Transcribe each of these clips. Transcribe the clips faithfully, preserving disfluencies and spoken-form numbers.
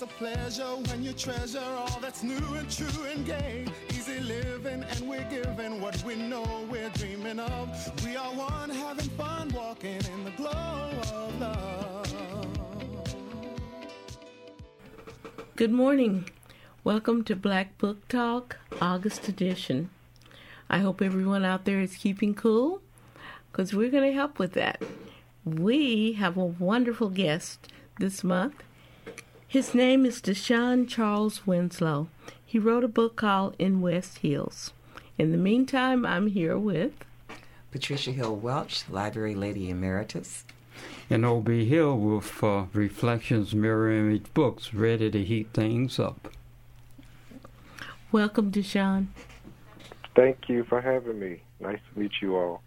a pleasure when you treasure all that's new and true and gay. Easy living and we're giving what we know we're dreaming of. We are one having fun walking in the glow of love. Good morning. Welcome to Black Book Talk, August edition. I hope everyone out there is keeping cool, because we're going to help with that. We have a wonderful guest this month. His name is Deshaun Charles Winslow. He wrote a book called In West Hills. In the meantime, I'm here with Patricia Hill Welch, Library Lady Emeritus. And O B Hill with uh, Reflections Mirror Image Books, ready to heat things up. Welcome, Deshaun. Thank you for having me. Nice to meet you all.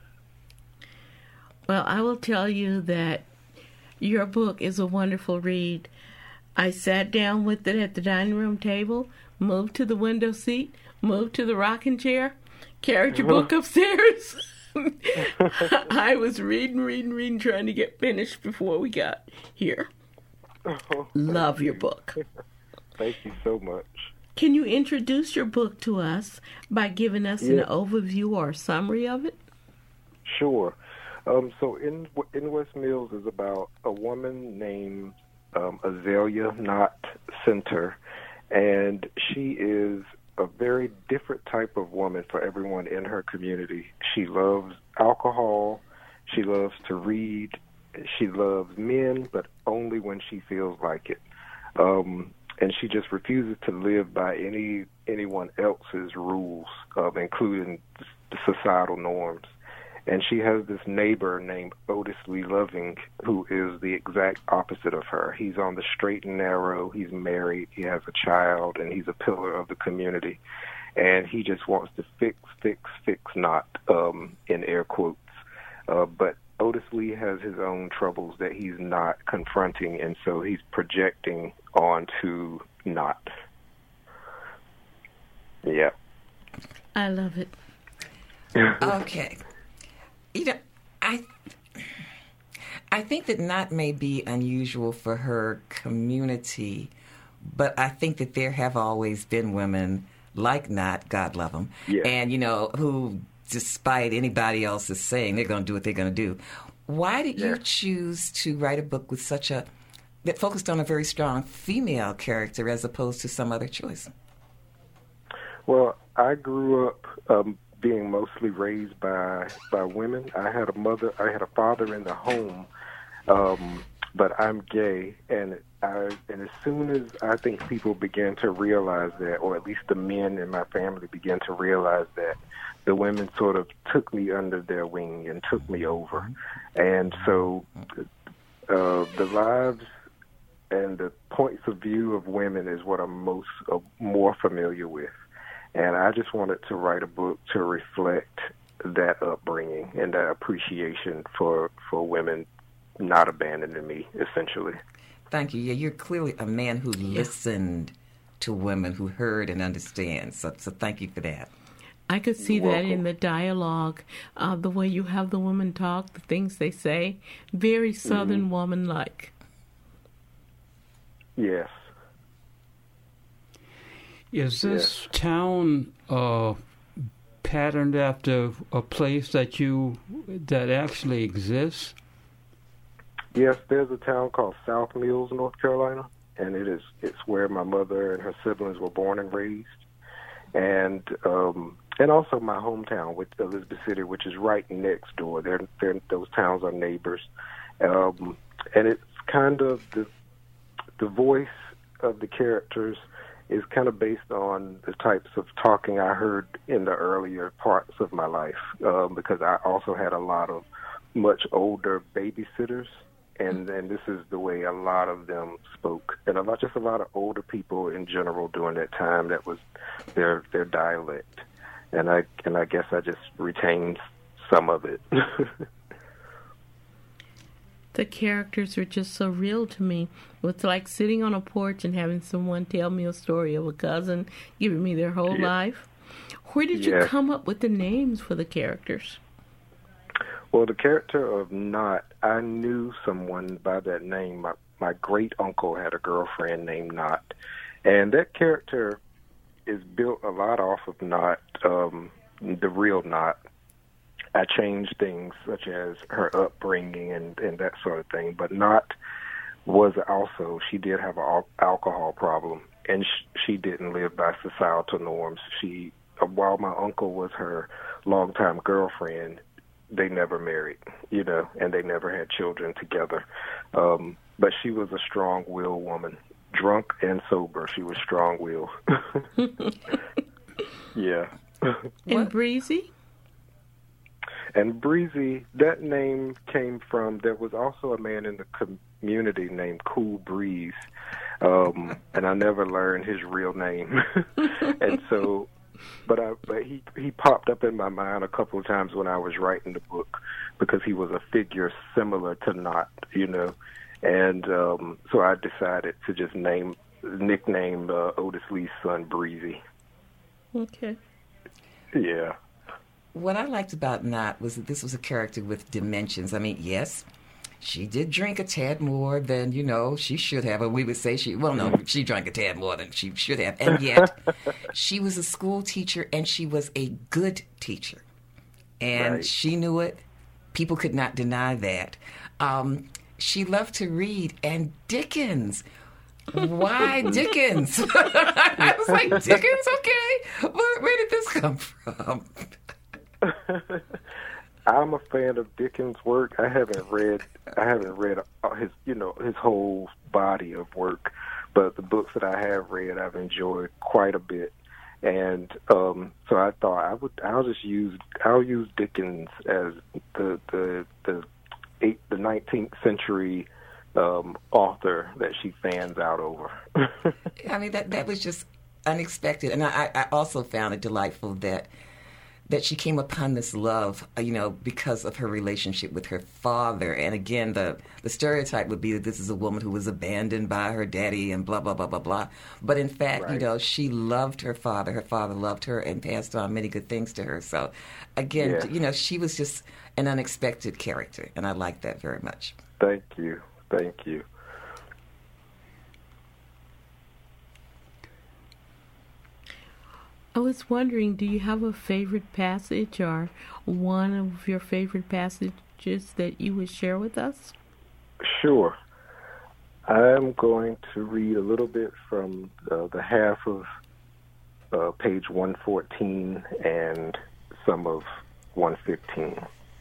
Well, I will tell you that your book is a wonderful read. I sat down with it at the dining room table, moved to the window seat, moved to the rocking chair, carried your book upstairs. I was reading, reading, reading, trying to get finished before we got here. Oh, Love your book. Thank you so much. Can you introduce your book to us by giving us yeah. an overview or a summary of it? Sure. Um, so in in West Mills is about a woman named um, Azalea Knott Center, and she is a very different type of woman for everyone in her community. She loves alcohol, she loves to read, she loves men, but only when she feels like it. Um, and she just refuses to live by any anyone else's rules, uh, including the societal norms. And she has this neighbor named Otis Lee Loving, who is the exact opposite of her. He's on the straight and narrow. He's married. He has a child, and he's a pillar of the community. And he just wants to fix, fix, fix, not, um, in air quotes. Uh, but Otis Lee has his own troubles that he's not confronting, and so he's projecting onto Not. Yeah. I love it. Okay. You know, I I think that Not may be unusual for her community, but I think that there have always been women like Not, God love them, yeah. and, you know, who, despite anybody else is saying they're going to do what they're going to do. Why did yeah. you choose to write a book with such a, that focused on a very strong female character as opposed to some other choice? Well, I grew up um, being mostly raised by by women. I had a mother, I had a father in the home, um, but I'm gay, and I and as soon as I think people began to realize that, or at least the men in my family began to realize that, the women sort of took me under their wing and took me over, and so uh, the lives and the points of view of women is what I'm most uh, more familiar with. And I just wanted to write a book to reflect that upbringing and that appreciation for, for women not abandoning me, essentially. Thank you. Yeah, you're clearly a man who yeah. listened to women, who heard and understands. So, so thank you for that. I could see You're that welcome. in the dialogue, uh, the way you have the women talk, the things they say, very Southern mm-hmm. woman-like. Yes. Is this yes. town uh, patterned after a place that you that actually exists? Yes, there's a town called South Mills, North Carolina, and it is it's where my mother and her siblings were born and raised, and um, and also my hometown, with Elizabeth City, which is right next door. They're, they're, those towns are neighbors, um, and it's kind of the the voice of the characters is kind of based on the types of talking I heard in the earlier parts of my life, um, because I also had a lot of much older babysitters, and, and this is the way a lot of them spoke, and a lot, just a lot of older people in general during that time. That was their their dialect, and I and I guess I just retained some of it. The characters are just so real to me. It's like sitting on a porch and having someone tell me a story of a cousin giving me their whole yeah. life. Where did yeah. you come up with the names for the characters? Well, the character of Not, I knew someone by that name. My my great uncle had a girlfriend named Knot, and that character is built a lot off of Knot, um, the real Knot. I changed things such as her upbringing and, and that sort of thing, but Knot was also, she did have an al- alcohol problem, and sh- she didn't live by societal norms. She, while my uncle was her longtime girlfriend, they never married, you know, and they never had children together. Um, but she was a strong-willed woman, drunk and sober. She was strong-willed. Yeah. And Breezy? And Breezy, that name came from, there was also a man in the community named Cool Breeze, um, and I never learned his real name. And so, but I, but he, he popped up in my mind a couple of times when I was writing the book, because he was a figure similar to Knot, you know, and um, so I decided to just name, nickname uh, Otis Lee's son Breezy. Okay. Yeah. What I liked about Knot was that this was a character with dimensions. I mean, yes, she did drink a tad more than, you know, she should have. Or we would say she, well, no, she drank a tad more than she should have. And yet, she was a school teacher, and she was a good teacher. And Right. she knew it. People could not deny that. Um, she loved to read, and Dickens. Why Dickens? I was like, Dickens? Okay. Where, where did this come from? I'm a fan of Dickens' work. I haven't read, I haven't read his, you know, his whole body of work, but the books that I have read, I've enjoyed quite a bit. And um, so I thought I would, I'll just use, I'll use Dickens as the the the eight, the nineteenth century um, author that she fans out over. I mean, that that was just unexpected, and I, I also found it delightful that that she came upon this love, uh, you know, because of her relationship with her father. And again, the the stereotype would be that this is a woman who was abandoned by her daddy and blah blah blah blah blah. But in fact, Right. you know, she loved her father. Her father loved her and passed on many good things to her. So, again, Yeah. you know, she was just an unexpected character, and I like that very much. Thank you, thank you. I was wondering, do you have a favorite passage or one of your favorite passages that you would share with us? Sure. I'm going to read a little bit from uh, the half of uh, page one fourteen and some of one fifteen.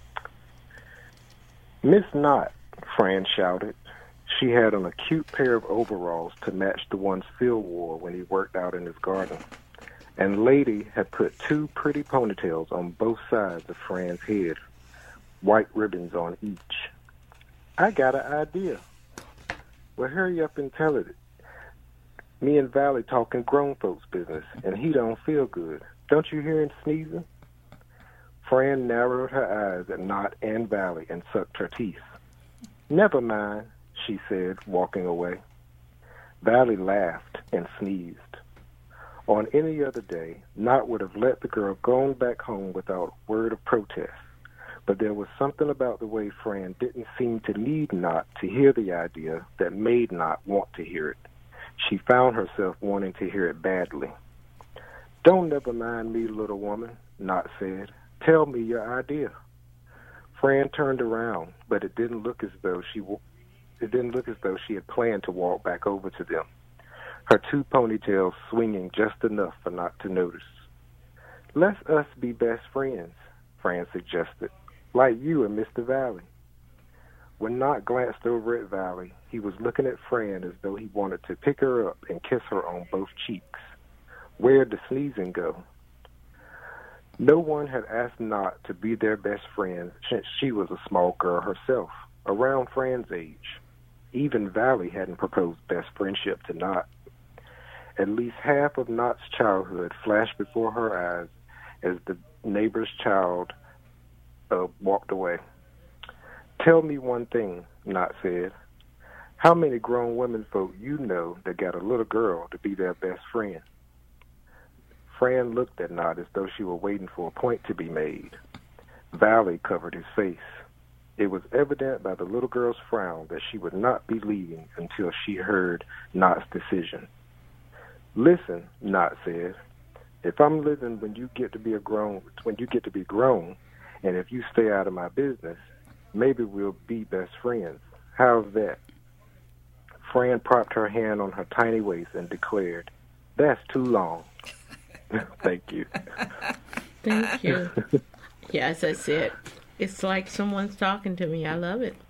Miss Knott, Fran shouted. She had on a cute pair of overalls to match the ones Phil wore when he worked out in his garden. And Lady had put two pretty ponytails on both sides of Fran's head, white ribbons on each. I got an idea. Well, hurry up and tell it. Me and Valley talking grown folks business, and he don't feel good. Don't you hear him sneezing? Fran narrowed her eyes at Knott and Valley and sucked her teeth. Never mind, she said, walking away. Valley laughed and sneezed. On any other day, Knott would have let the girl go back home without a word of protest. But there was something about the way Fran didn't seem to need Knott to hear the idea that made Knott want to hear it. She found herself wanting to hear it badly. Don't never mind me, little woman, Knott said. Tell me your idea. Fran turned around, but it didn't look as though she it didn't look as though she had planned to walk back over to them, her two ponytails swinging just enough for Knott to notice. Let's us be best friends, Fran suggested, like you and Mister Valley. When Knott glanced over at Valley, he was looking at Fran as though he wanted to pick her up and kiss her on both cheeks. Where'd the sneezing go? No one had asked Knott to be their best friend since she was a small girl herself, around Fran's age. Even Valley hadn't proposed best friendship to Knott. At least half of Knott's childhood flashed before her eyes as the neighbor's child uh, walked away. Tell me one thing, Knott said. How many grown women folk you know that got a little girl to be their best friend? Fran looked at Knott as though she were waiting for a point to be made. Valley covered his face. It was evident by the little girl's frown that she would not be leaving until she heard Knott's decision. Listen, Knott said, if I'm living when you get to be a grown, when you get to be grown, and if you stay out of my business, maybe we'll be best friends. How's that? Fran propped her hand on her tiny waist and declared, that's too long. Thank you. Thank you. Yeah, as I said, it's like someone's talking to me. I love it.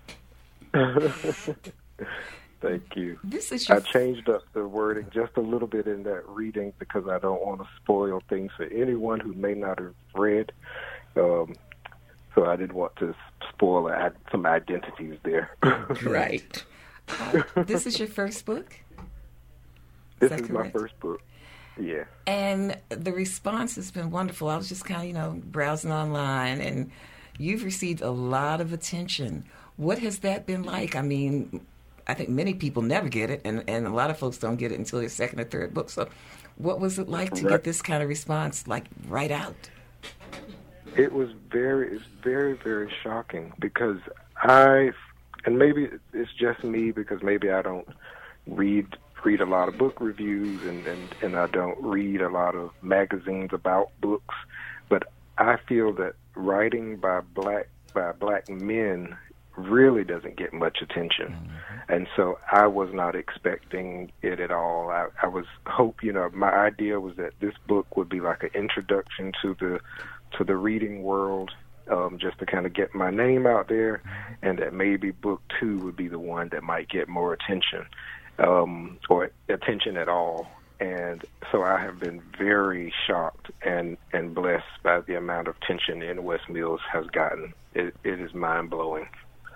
Thank you. This is your I changed up the wording just a little bit in that reading because I don't want to spoil things for anyone who may not have read. Um, so I didn't want to spoil some identities there. Right. Uh, this is your first book? Is this is correct? My first book. Yeah. And the response has been wonderful. I was just kind of, you know, browsing online, and you've received a lot of attention. What has that been like? I mean, I think many people never get it, and, and a lot of folks don't get it until their second or third book. So what was it like to right. get this kind of response, like, right out? It was very, it's very, very shocking because I, and maybe it's just me because maybe I don't read read a lot of book reviews and, and, and I don't read a lot of magazines about books, but I feel that writing by black by black men really doesn't get much attention. Mm-hmm. And so I was not expecting it at all. I, I was hope, you know, my idea was that this book would be like an introduction to the to the reading world, um, just to kind of get my name out there, and that maybe book two would be the one that might get more attention. Um, or attention at all. And so I have been very shocked and, and blessed by the amount of attention In West Mills has gotten. It, it is mind-blowing.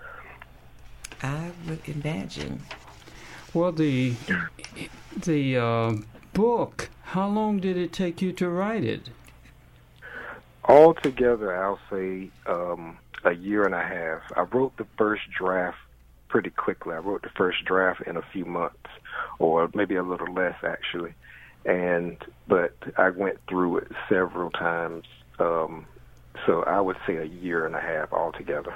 I would imagine. Well, the the uh, book, how long did it take you to write it? Altogether, I'll say um, a year and a half. I wrote the first draft pretty quickly. I wrote the first draft in a few months, or maybe a little less actually. And but I went through it several times. Um, so I would say a year and a half altogether.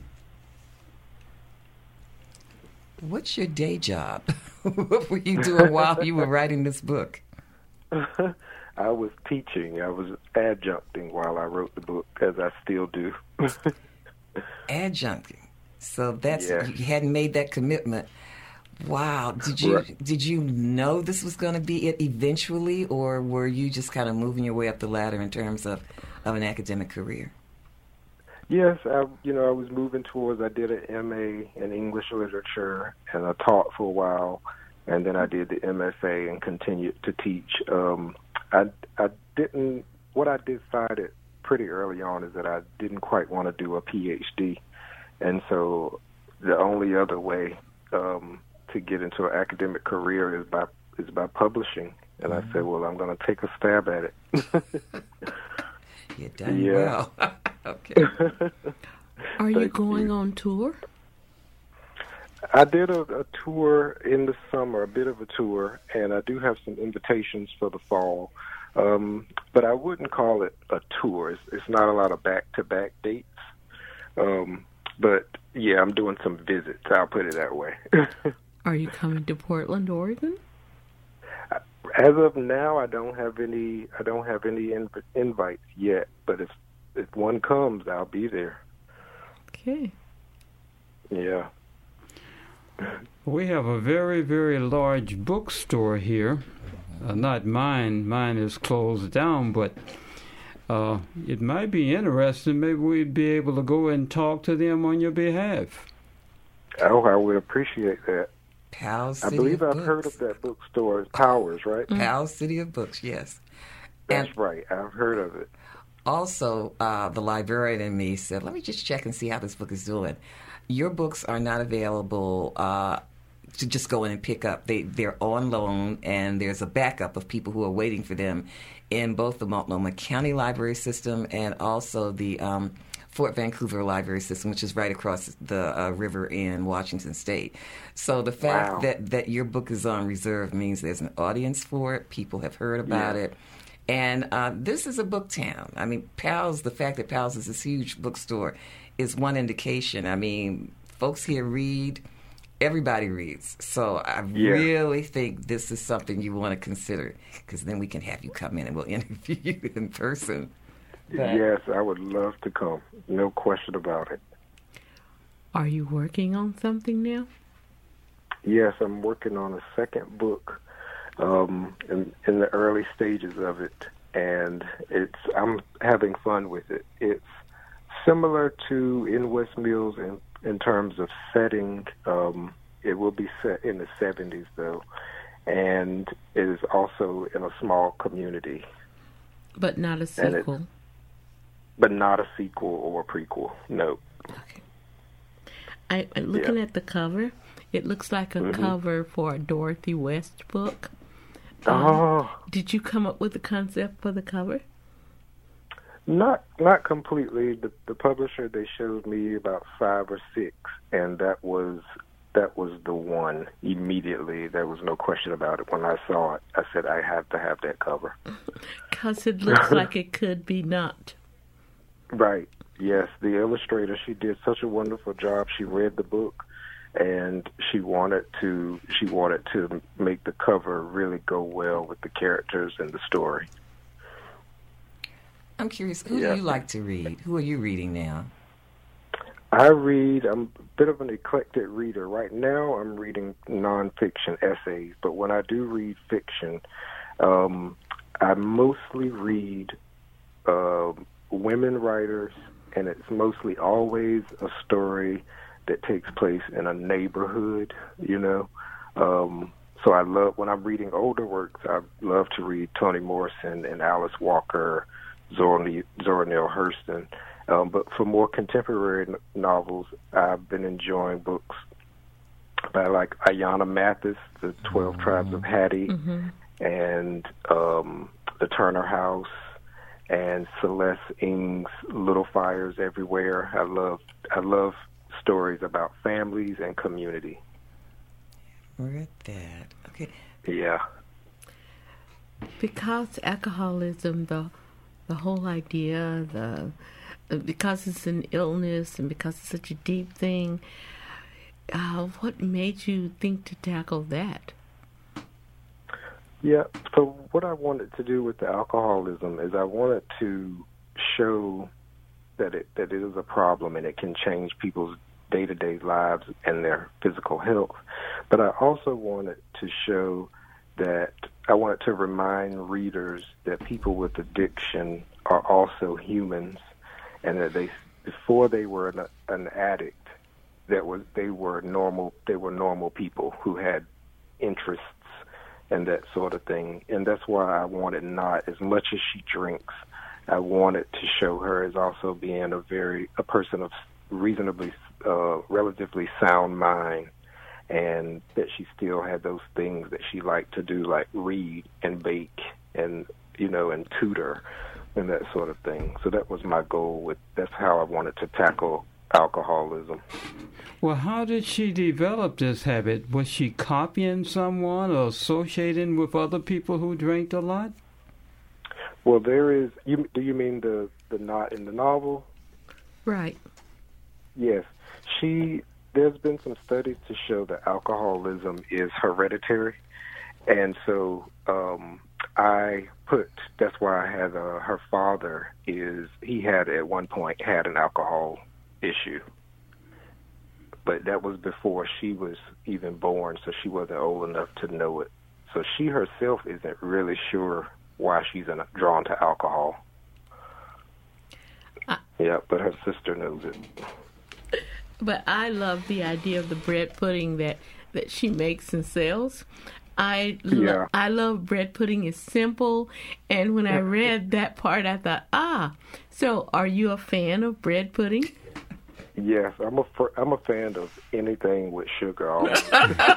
What's your day job? What were you doing while you were writing this book? I was teaching. I was adjuncting while I wrote the book, as I still do. Adjuncting. So that's yeah. You hadn't made that commitment. Wow. Did you right. did you know this was going to be it eventually, or were you just kind of moving your way up the ladder in terms of, of an academic career? Yes, I you know I was moving towards. I did an M A in English literature, and I taught for a while, and then I did the M F A and continued to teach. Um, I I didn't. What I decided pretty early on is that I didn't quite want to do a P H D. And so the only other way um, to get into an academic career is by is by publishing. And mm-hmm. I said, well, I'm going to take a stab at it. You're done yeah. well. Okay. Are you Thank going you. on tour? I did a, a tour in the summer, a bit of a tour, and I do have some invitations for the fall. Um, but I wouldn't call it a tour. It's, it's not a lot of back-to-back dates. Um But, yeah, I'm doing some visits. I'll put it that way. Are you coming to Portland, Oregon? As of now, I don't have any I don't have any inv- invites yet. But if, if one comes, I'll be there. Okay. Yeah. We have a very, very large bookstore here. Uh, not mine. Mine is closed down, but... Uh, it might be interesting. Maybe we'd be able to go and talk to them on your behalf. Oh, I would appreciate that. Powell City I believe of I've Books. heard of that bookstore. Powers, right? Mm-hmm. Powell City of Books, yes. That's and right. I've heard of it. Also, uh, the librarian in me said, let me just check and see how this book is doing. Your books are not available uh, to just go in and pick up. They, they're on loan, and there's a backup of people who are waiting for them in both the Multnomah County Library System and also the um, Fort Vancouver Library System, which is right across the uh, river in Washington State. So the fact wow. that, that your book is on reserve means there's an audience for it. People have heard about yeah. it. And uh, this is a book town. I mean, Powell's, the fact that Powell's is this huge bookstore is one indication. I mean, folks here read. Everybody reads. So I yeah. really think this is something you want to consider, because then we can have you come in and we'll interview you in person. But, yes, I would love to come. No question about it. Are you working on something now? Yes, I'm working on a second book um, in, in the early stages of it, and it's I'm having fun with it. It's similar to In West Mills in, in terms of setting. Um, it will be set in the seventies, though, and it is also in a small community. But not a sequel? But not a sequel or a prequel, no. Okay. I, I looking yeah. at the cover, it looks like a mm-hmm. cover for a Dorothy West book. Oh. Um, did you come up with the concept for the cover? Not not completely. The the publisher, they showed me about five or six, and that was that was the one immediately. There was no question about it. When I saw it, I said I have to have that cover. Because it looks like it could be not. Right. Yes, the illustrator, she did such a wonderful job. She read the book, and she wanted to she wanted to make the cover really go well with the characters and the story. I'm curious, who yeah. do you like to read? Who are you reading now? I read, I'm a bit of an eclectic reader. Right now I'm reading nonfiction essays, but when I do read fiction, um, I mostly read uh, women writers, and it's mostly always a story that takes place in a neighborhood, you know. Um, so I love, when I'm reading older works, I love to read Toni Morrison and Alice Walker, Zora, Zora Neale Hurston. Um, but for more contemporary n- novels, I've been enjoying books by like Ayanna Mathis, The twelve mm-hmm. Tribes of Hattie, mm-hmm. and um, The Turner House, and Celeste Ng's Little Fires Everywhere. I love I love stories about families and community. Read that. Okay. Yeah. Because alcoholism, the the whole idea, the because it's an illness and because it's such a deep thing, uh, what made you think to tackle that? Yeah, so what I wanted to do with the alcoholism is I wanted to show that it that it is a problem and it can change people's day-to-day lives and their physical health. But I also wanted to show that I wanted to remind readers that people with addiction are also humans, and that they before they were an, an addict, that was they were normal they were normal people who had interests and that sort of thing. And that's why I wanted not, as much as she drinks, I wanted to show her as also being a very a person of reasonably uh, relatively sound mind, and that she still had those things that she liked to do, like read and bake and, you know, and tutor and that sort of thing. So that was my goal. With that's how I wanted to tackle alcoholism. Well, how did she develop this habit? Was she copying someone or associating with other people who drank a lot? Well, there is. You, do you mean the the not in the novel? Right. Yes. She. There's been some studies to show that alcoholism is hereditary, and so um, I put. That's why I had uh, her father is he had at one point had an alcohol issue, but that was before she was even born, so she wasn't old enough to know it. So she herself isn't really sure why she's in, drawn to alcohol. Uh, yeah, but her sister knows it. But I love the idea of the bread pudding that, that she makes and sells. I lo- yeah. I love bread pudding. It's simple, and when I read that part, I thought, ah, so are you a fan of bread pudding? Yes, I'm a fr- I'm a fan of anything with sugar on it.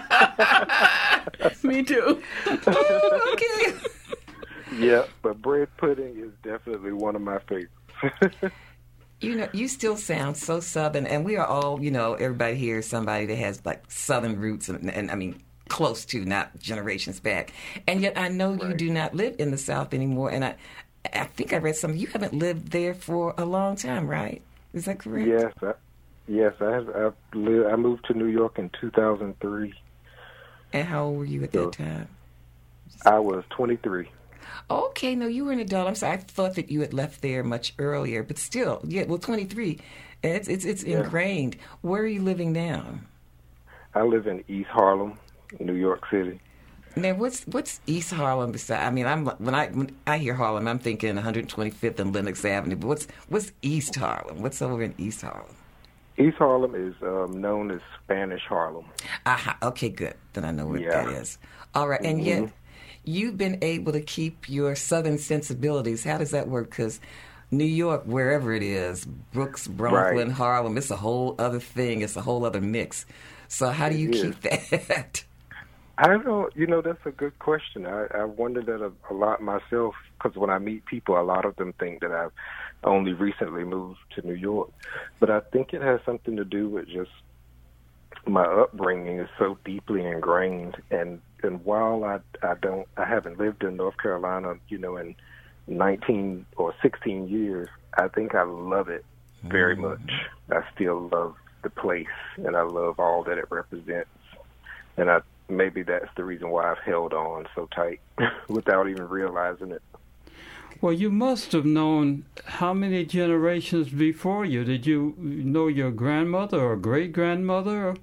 Me too. Oh, okay. Yeah, but bread pudding is definitely one of my favorites. You know, you still sound so Southern, and we are all, you know, everybody here is somebody that has like Southern roots, and, and I mean, close to, not generations back. And yet I know right. you do not live in the South anymore. And I, I think I read something. You haven't lived there for a long time, right? Is that correct? Yes, I, yes. I have. I've lived, I moved to New York in two thousand three. And how old were you at so, that time? I was twenty-three. Okay, no, you were an adult. I'm sorry. I thought that you had left there much earlier, but still, yeah. Well, twenty-three. It's it's it's yeah. ingrained. Where are you living now? I live in East Harlem, New York City. Now, what's what's East Harlem beside? I mean, I'm when I when I hear Harlem, I'm thinking one hundred twenty-fifth and Lenox Avenue. But what's what's East Harlem? What's over in East Harlem? East Harlem is um, known as Spanish Harlem. Aha. Okay, good. Then I know what yeah. that is. All right, and mm-hmm. yet you've been able to keep your Southern sensibilities. How does that work? Because New York, wherever it is, Brooks, Brooklyn, right. Harlem, it's a whole other thing. It's a whole other mix. So how do you it keep is. that? I don't, you know, that's a good question. I, I wonder that a, a lot myself, because when I meet people, a lot of them think that I've only recently moved to New York. But I think it has something to do with just my upbringing is so deeply ingrained. And, and while I, I don't, I haven't lived in North Carolina, you know, in nineteen or sixteen years, I think I love it very mm. much. I still love the place, and I love all that it represents. And I maybe that's the reason why I've held on so tight without even realizing it. Well, you must have known how many generations before you? Did you know your grandmother or great-grandmother?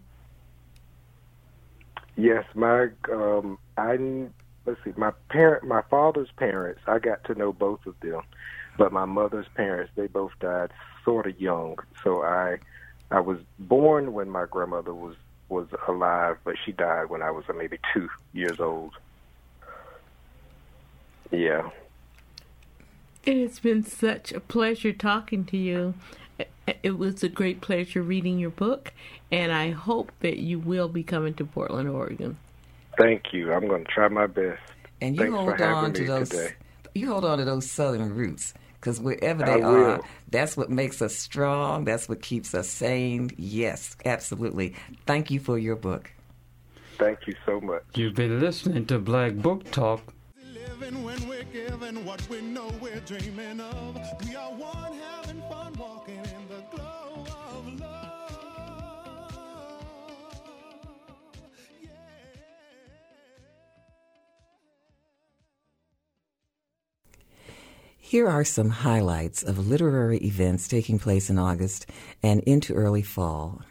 Yes, my um, I let's see, my parent, my father's parents. I got to know both of them, but my mother's parents, they both died sort of young. So I, I was born when my grandmother was. was alive, but she died when I was maybe two years old. Yeah. It has been such a pleasure talking to you. It was a great pleasure reading your book, and I hope that you will be coming to Portland, Oregon. Thank you. I'm going to try my best. And you Thanks hold for having on to me those. Today. You hold on to those Southern roots. Because wherever they I are, will. that's what makes us strong. That's what keeps us sane. Yes, absolutely. Thank you for your book. Thank you so much. You've been listening to Black Book Talk. Living when we're given what we know we're dreaming of. We are one having fun walking in the glow of love. Here are some highlights of literary events taking place in August and into early fall.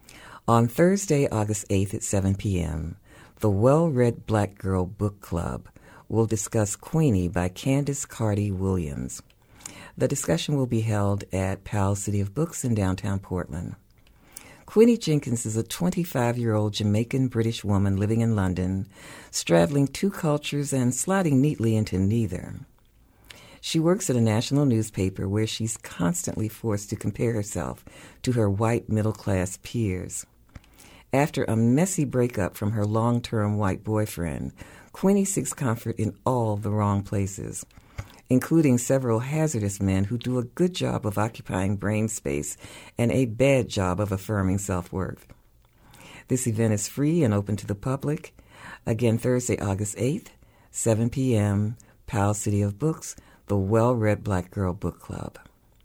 On Thursday, August eighth at seven p.m., the Well-Read Black Girl Book Club will discuss Queenie by Candace Carty Williams. The discussion will be held at Powell City of Books in downtown Portland. Queenie Jenkins is a twenty-five-year-old Jamaican-British woman living in London, straddling two cultures and sliding neatly into neither. She works at a national newspaper where she's constantly forced to compare herself to her white middle-class peers. After a messy breakup from her long-term white boyfriend, Queenie seeks comfort in all the wrong places, including several hazardous men who do a good job of occupying brain space and a bad job of affirming self-worth. This event is free and open to the public. Again, Thursday, August eighth, seven p.m., Powell City of Books, the Well-Read Black Girl Book Club.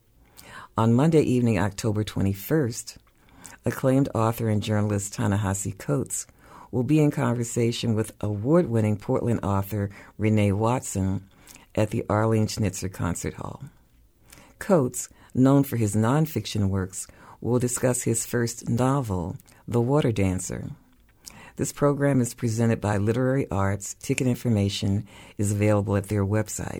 On Monday evening, October twenty-first, acclaimed author and journalist Ta-Nehisi Coates will be in conversation with award-winning Portland author Renee Watson at the Arlene Schnitzer Concert Hall. Coates, known for his nonfiction works, will discuss his first novel, The Water Dancer. This program is presented by Literary Arts. Ticket information is available at their website.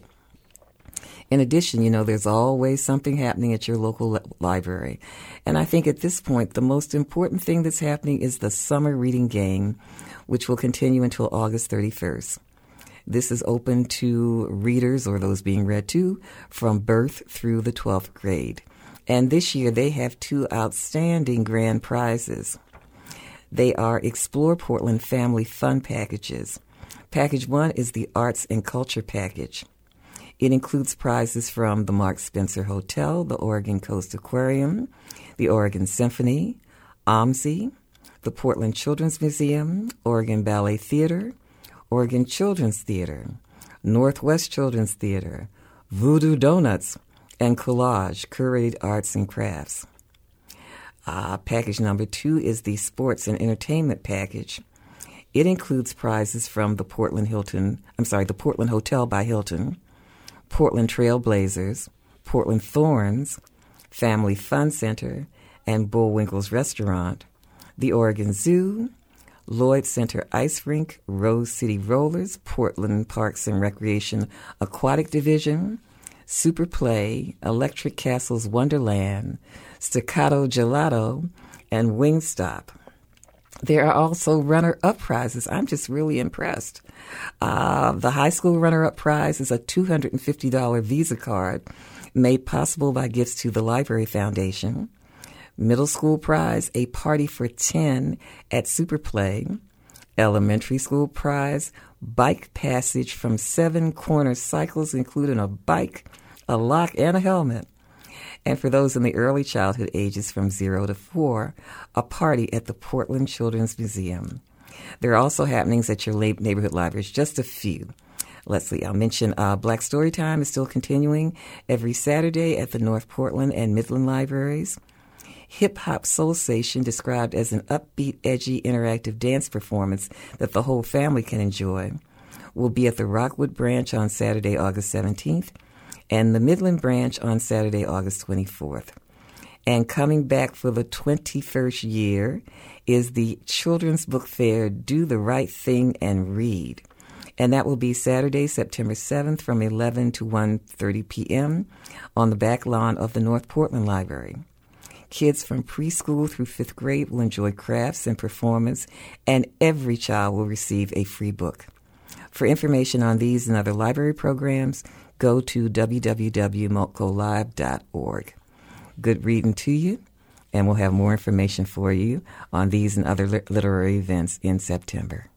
In addition, you know, there's always something happening at your local li- library. And I think at this point, the most important thing that's happening is the Summer Reading Game, which will continue until August thirty-first. This is open to readers, or those being read to, from birth through the twelfth grade. And this year, they have two outstanding grand prizes. They are Explore Portland Family Fun Packages. Package one is the Arts and Culture Package. It includes prizes from the Mark Spencer Hotel, the Oregon Coast Aquarium, the Oregon Symphony, O M S I, the Portland Children's Museum, Oregon Ballet Theater, Oregon Children's Theater, Northwest Children's Theater, Voodoo Donuts, and Collage, Curated Arts and Crafts. Uh, package number two is the Sports and Entertainment Package. It includes prizes from the Portland Hilton, I'm sorry, the Portland Hotel by Hilton, Portland Trail Blazers, Portland Thorns, Family Fun Center, and Bullwinkle's Restaurant, the Oregon Zoo, Lloyd Center Ice Rink, Rose City Rollers, Portland Parks and Recreation Aquatic Division, Super Play, Electric Castles Wonderland, Staccato Gelato, and Wingstop. There are also runner-up prizes. I'm just really impressed. Uh, the high school runner-up prize is a two hundred fifty dollars Visa card made possible by gifts to the Library Foundation. Middle school prize, a party for ten at Super Play. Elementary school prize, bike passage from Seven Corner Cycles, including a bike, a lock, and a helmet. And for those in the early childhood ages from zero to four, a party at the Portland Children's Museum. There are also happenings at your neighborhood libraries, just a few. Let's see, I'll mention uh, Black Storytime is still continuing every Saturday at the North Portland and Midland Libraries. Hip Hop Soul Station, described as an upbeat, edgy, interactive dance performance that the whole family can enjoy, will be at the Rockwood Branch on Saturday, August seventeenth, and the Midland Branch on Saturday, August twenty-fourth. And coming back for the twenty-first year is the Children's Book Fair, Do the Right Thing and Read. And that will be Saturday, September seventh from eleven to one thirty p.m. on the back lawn of the North Portland Library. Kids from preschool through fifth grade will enjoy crafts and performance, and every child will receive a free book. For information on these and other library programs, go to w w w dot multco live dot org. Good reading to you, and we'll have more information for you on these and other literary events in September.